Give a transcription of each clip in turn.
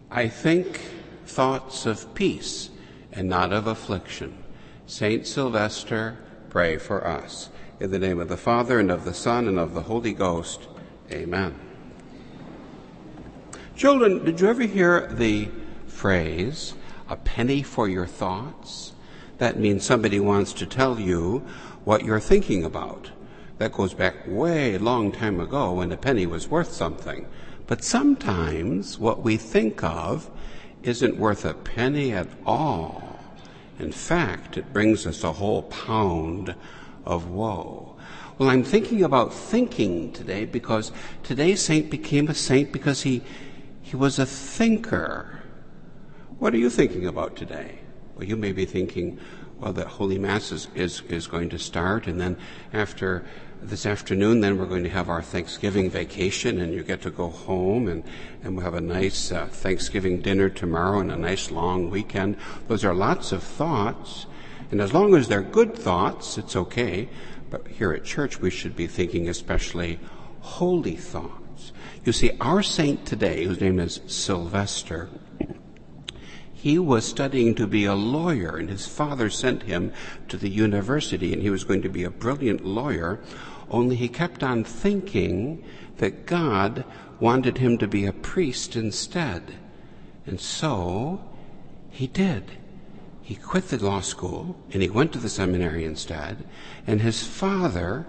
I think thoughts of peace and not of affliction. Saint Sylvester, pray for us. In the name of the Father, and of the Son, and of the Holy Ghost. Amen. Children, did you ever hear the phrase, a penny for your thoughts? That means somebody wants to tell you what you're thinking about. That goes back way long time ago when a penny was worth something. But sometimes what we think of isn't worth a penny at all. In fact, it brings us a whole pound of woe. Well, I'm thinking about thinking today because today's saint became a saint because he was a thinker. What are you thinking about today? Well, you may be thinking, well, the Holy Mass is going to start, and then after this afternoon, then we're going to have our Thanksgiving vacation, and you get to go home, and we'll have a nice Thanksgiving dinner tomorrow and a nice long weekend. Those are lots of thoughts, and as long as they're good thoughts, it's okay. But here at church, we should be thinking especially holy thoughts. You see, our saint today, whose name is Sylvester, he was studying to be a lawyer, and his father sent him to the university, and he was going to be a brilliant lawyer, only he kept on thinking that God wanted him to be a priest instead. And so he did. He quit the law school, and he went to the seminary instead, and his father,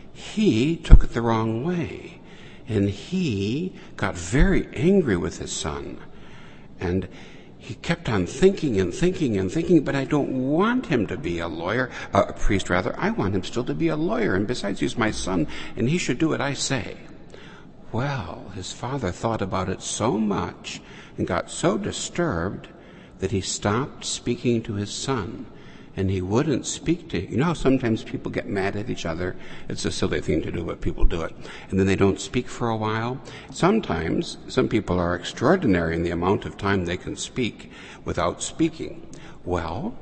he took it the wrong way, and he got very angry with his son, and he kept on thinking and thinking and thinking, but I don't want him to be a lawyer, a priest rather. I want him still to be a lawyer, and besides, he's my son, and he should do what I say. Well, his father thought about it so much and got so disturbed that he stopped speaking to his son, and he wouldn't speak to him. You know how sometimes people get mad at each other? It's a silly thing to do, but people do it. And then they don't speak for a while. Sometimes, some people are extraordinary in the amount of time they can speak without speaking. Well,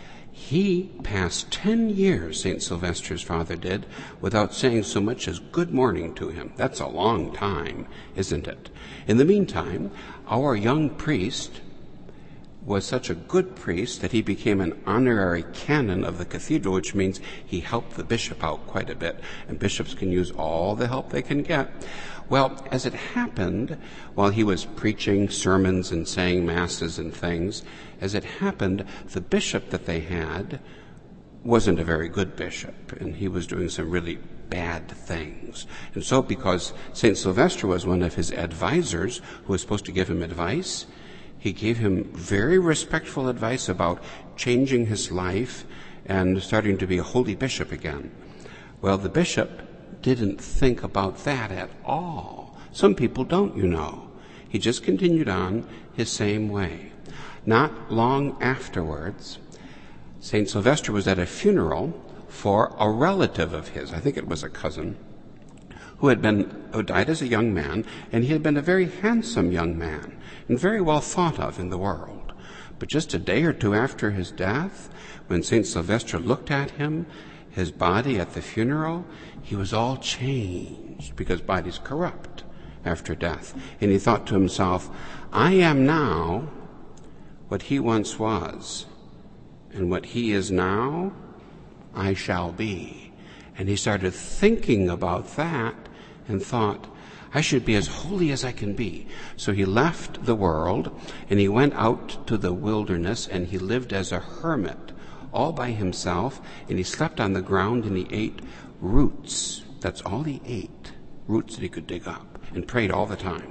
he passed 10 years, St. Sylvester's father did, without saying so much as good morning to him. That's a long time, isn't it? In the meantime, our young priest was such a good priest that he became an honorary canon of the cathedral, which means he helped the bishop out quite a bit, and bishops can use all the help they can get. Well, as it happened, while he was preaching sermons and saying masses and things, as it happened, the bishop that they had wasn't a very good bishop, and he was doing some really bad things. And so because St. Sylvester was one of his advisors who was supposed to give him advice, he gave him very respectful advice about changing his life and starting to be a holy bishop again. Well, the bishop didn't think about that at all. Some people don't, you know. He just continued on his same way. Not long afterwards, St. Sylvester was at a funeral for a relative of his, I think it was a cousin, who died as a young man, and he had been a very handsome young man and very well thought of in the world. But just a day or two after his death, when St. Sylvester looked at him, his body at the funeral, he was all changed, because bodies corrupt after death. And he thought to himself, I am now what he once was, and what he is now, I shall be. And he started thinking about that and thought, I should be as holy as I can be. So he left the world, and he went out to the wilderness, and he lived as a hermit, all by himself, and he slept on the ground, and he ate roots. That's all he ate, roots that he could dig up, and prayed all the time.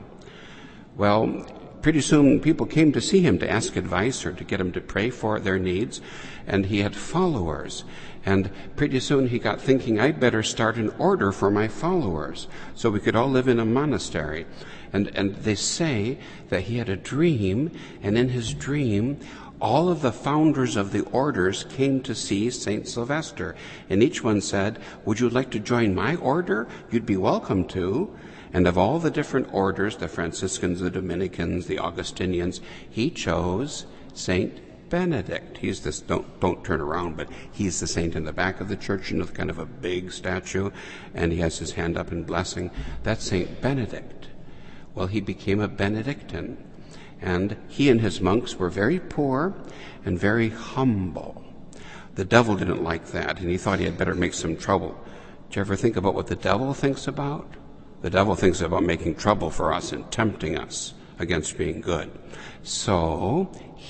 Well, pretty soon people came to see him to ask advice or to get him to pray for their needs, and he had followers. And pretty soon he got thinking, I'd better start an order for my followers so we could all live in a monastery. And they say that he had a dream, and in his dream, all of the founders of the orders came to see St. Sylvester. And each one said, would you like to join my order? You'd be welcome to. And of all the different orders, the Franciscans, the Dominicans, the Augustinians, he chose St. Benedict. He's this, don't turn around, but he's the saint in the back of the church, you know, kind of a big statue, and he has his hand up in blessing. That's St. Benedict. Well, he became a Benedictine, and he and his monks were very poor and very humble. The devil didn't like that, and he thought he had better make some trouble. Did you ever think about what the devil thinks about? The devil thinks about making trouble for us and tempting us against being good. So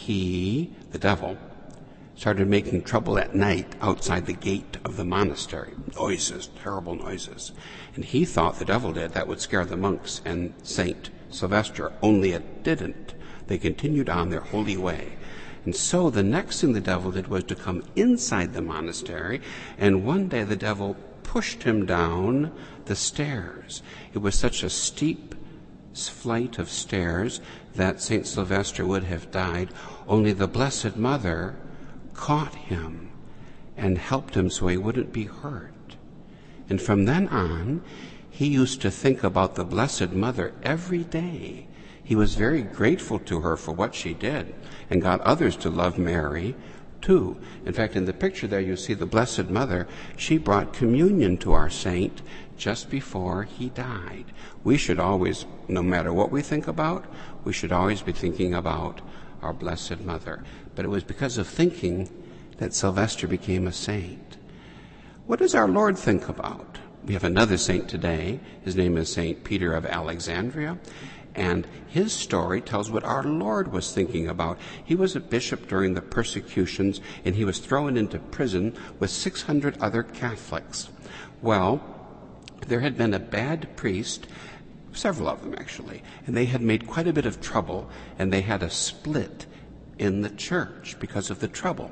he, the devil, started making trouble at night outside the gate of the monastery. Noises, terrible noises. And he thought, the devil did, that would scare the monks and Saint Sylvester, only it didn't. They continued on their holy way. And so the next thing the devil did was to come inside the monastery, and one day the devil pushed him down the stairs. It was such a steep flight of stairs that St. Sylvester would have died, only the Blessed Mother caught him and helped him so he wouldn't be hurt. And from then on, he used to think about the Blessed Mother every day. He was very grateful to her for what she did and got others to love Mary too. In fact, in the picture there you see the Blessed Mother. She brought communion to our saint just before he died. We should always, no matter what we think about, we should always be thinking about our Blessed Mother. But it was because of thinking that Sylvester became a saint. What does our Lord think about? We have another saint today. His name is St. Peter of Alexandria. And his story tells what our Lord was thinking about. He was a bishop during the persecutions, and he was thrown into prison with 600 other Catholics. Well, there had been a bad priest, several of them actually, and they had made quite a bit of trouble, and they had a split in the church because of the trouble.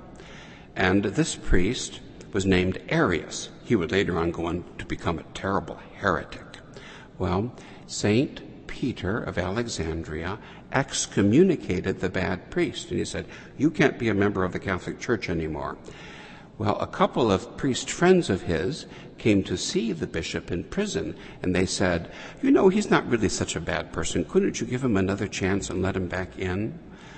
And this priest was named Arius. He would later on go on to become a terrible heretic. Well, St. Peter of Alexandria excommunicated the bad priest, and he said, "You can't be a member of the Catholic Church anymore." Well, a couple of priest friends of his came to see the bishop in prison, and they said, "You know, he's not really such a bad person. Couldn't you give him another chance and let him back in?"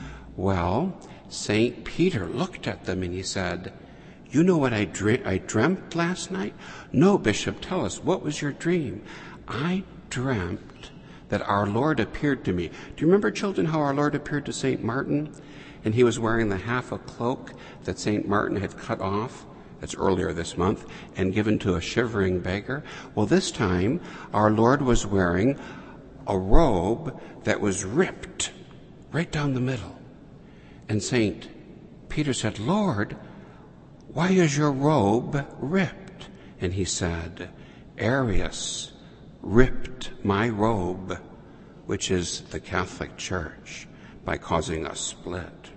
Well, St. Peter looked at them and he said, "You know what I dreamt last night?" "No, Bishop, tell us, what was your dream?" "I dreamt that our Lord appeared to me." Do you remember, children, how our Lord appeared to St. Martin? And he was wearing the half a cloak that St. Martin had cut off, that's earlier this month, and given to a shivering beggar. Well, this time, our Lord was wearing a robe that was ripped right down the middle. And St. Peter said, "Lord, why is your robe ripped?" And he said, "Arius ripped my robe, which is the Catholic Church, by causing a split."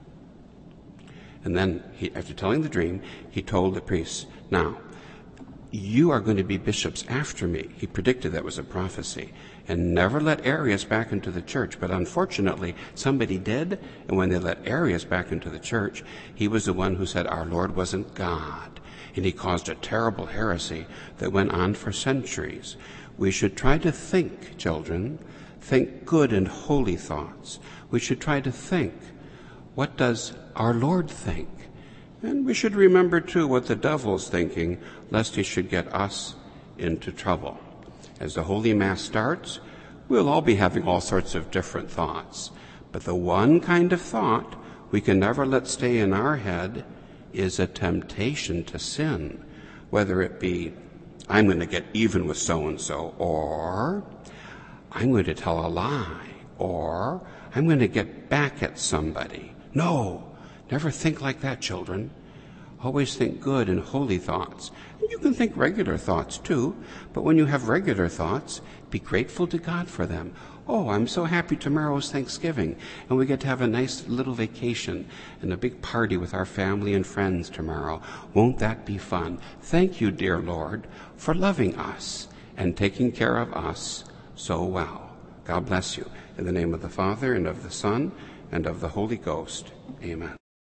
And then, after telling the dream, he told the priests, "Now, you are going to be bishops after me." He predicted that was a prophecy. "And never let Arius back into the church." But unfortunately, somebody did, and when they let Arius back into the church, he was the one who said our Lord wasn't God. And he caused a terrible heresy that went on for centuries. We should try to think, children, think good and holy thoughts. We should try to think, what does our Lord think? And we should remember, too, what the devil's thinking, lest he should get us into trouble. As the Holy Mass starts, we'll all be having all sorts of different thoughts. But the one kind of thought we can never let stay in our head is a temptation to sin, whether it be, "I'm going to get even with so-and-so," or "I'm going to tell a lie," or "I'm going to get back at somebody." No, never think like that, children. Always think good and holy thoughts. And you can think regular thoughts too, but when you have regular thoughts, be grateful to God for them. "Oh, I'm so happy tomorrow's Thanksgiving, and we get to have a nice little vacation and a big party with our family and friends tomorrow. Won't that be fun? Thank you, dear Lord, for loving us and taking care of us so well." God bless you. In the name of the Father, and of the Son, and of the Holy Ghost. Amen.